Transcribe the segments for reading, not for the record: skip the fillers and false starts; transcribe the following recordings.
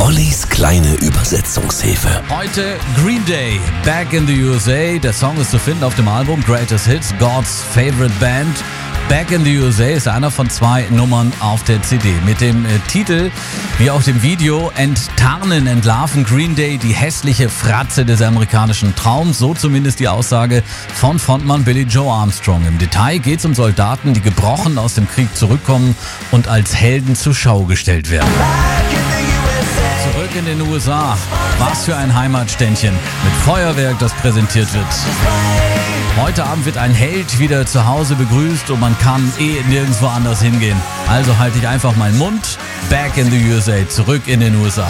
Ollis kleine Übersetzungshilfe. Heute Green Day, Back in the USA. Der Song ist zu finden auf dem Album Greatest Hits, God's Favorite Band. Back in the USA ist einer von 2 Nummern auf der CD. Mit dem Titel, wie auch dem Video, entlarven Green Day die hässliche Fratze des amerikanischen Traums. So zumindest die Aussage von Frontmann Billy Joe Armstrong. Im Detail geht es um Soldaten, die gebrochen aus dem Krieg zurückkommen und als Helden zur Schau gestellt werden. Zurück in den USA. Was für ein Heimatständchen mit Feuerwerk, das präsentiert wird. Heute Abend wird ein Held wieder zu Hause begrüßt und man kann nirgendwo anders hingehen. Also halte ich einfach meinen Mund. Back in the USA. Zurück in den USA.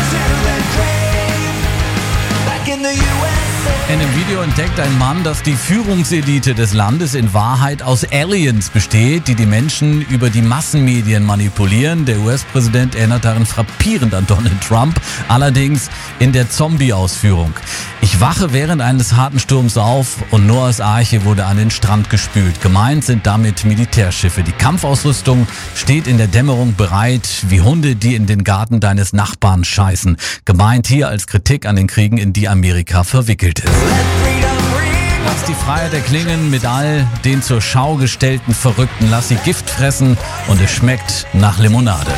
In dem Video entdeckt ein Mann, dass die Führungselite des Landes in Wahrheit aus Aliens besteht, die die Menschen über die Massenmedien manipulieren. Der US-Präsident erinnert darin frappierend an Donald Trump, allerdings in der Zombie-Ausführung. Ich wache während eines harten Sturms auf und Noahs Arche wurde an den Strand gespült. Gemeint sind damit Militärschiffe. Die Kampfausrüstung steht in der Dämmerung bereit, wie Hunde, die in den Garten deines Nachbarn scheißen. Gemeint hier als Kritik an den Kriegen, in die Amerika verwickelt ist. Lass die Freiheit erklingen mit all den zur Schau gestellten Verrückten. Lass sie Gift fressen und es schmeckt nach Limonade.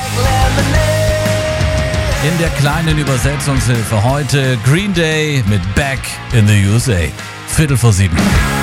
In der kleinen Übersetzungshilfe heute Green Day mit Back in the USA. 6:45.